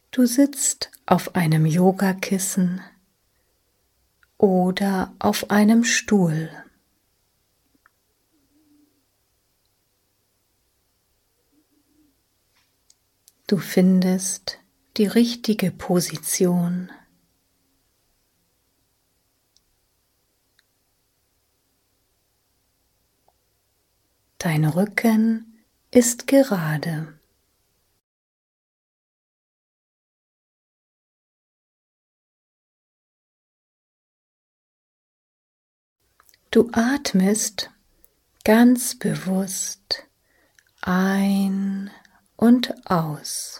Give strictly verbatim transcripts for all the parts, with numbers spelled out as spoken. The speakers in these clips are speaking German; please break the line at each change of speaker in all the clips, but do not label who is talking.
Du sitzt auf einem Yogakissen oder auf einem Stuhl. Du findest die richtige Position. Dein Rücken ist gerade. Du atmest ganz bewusst ein und aus.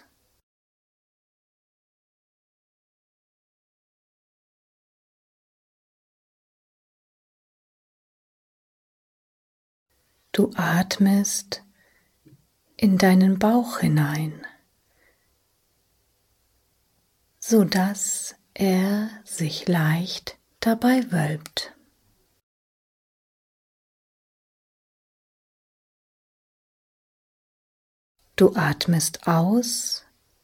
Du atmest in deinen Bauch hinein, sodass er sich leicht dabei wölbt. Du atmest aus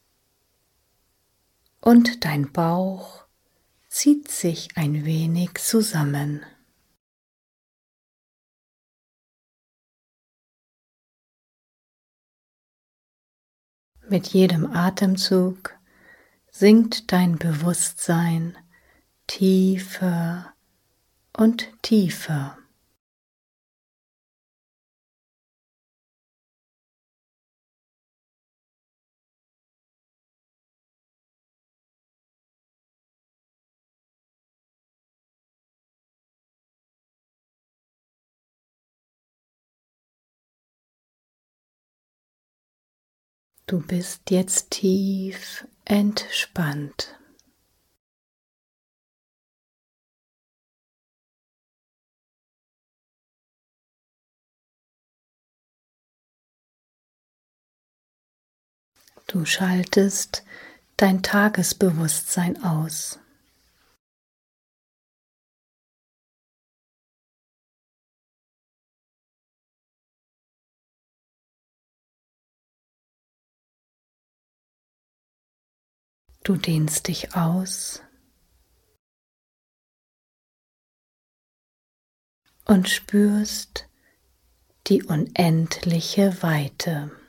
und dein Bauch zieht sich ein wenig zusammen. Mit jedem Atemzug sinkt dein Bewusstsein tiefer und tiefer. Du bist jetzt tief entspannt. Du schaltest dein Tagesbewusstsein aus. Du dehnst dich aus und spürst die unendliche Weite.